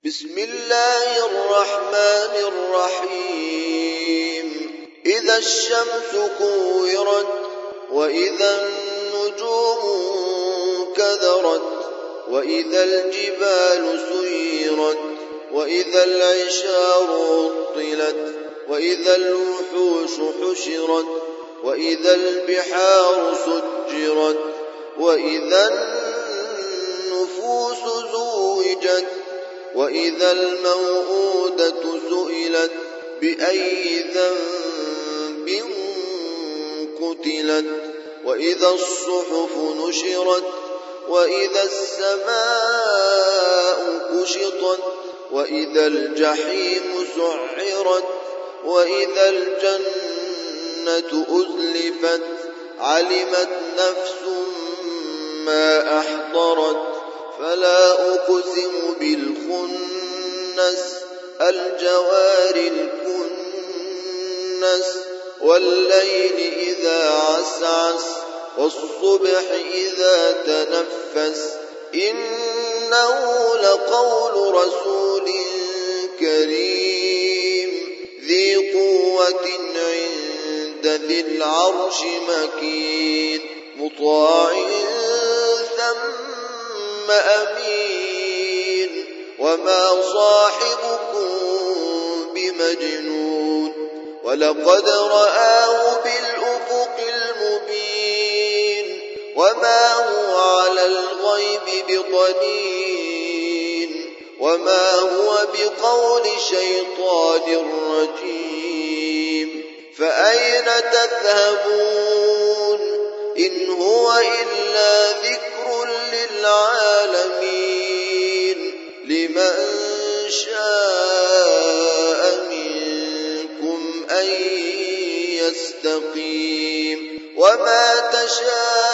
بسم الله الرحمن الرحيم إذا الشمس كورت وإذا النجوم كدرت وإذا الجبال سيرت وإذا العشار عطلت وإذا الوحوش حشرت وإذا البحار سجرت وإذا النفوس زوجت وإذا الموءودة سئلت بأي ذنب قتلت وإذا الصحف نشرت وإذا السماء كشطت وإذا الجحيم سعرت وإذا الجنة أزلفت علمت نفس ما أحضرت فلا أقسم بالخنس الجوار الكنس والليل إذا عسعس والصبح إذا تنفس إنه لقول رسول كريم ذي قوة عند ذي العرش مكين مطاع ثم أمين وما صاحبكم بمجنون ولقد رآه بالأفق المبين وما هو على الغيب بضنين وما هو بقول شيطان رجيم فأين تذهبون إن هو إلا ذكر للعالمين لمن شاء منكم أن يستقيم وما تشاءون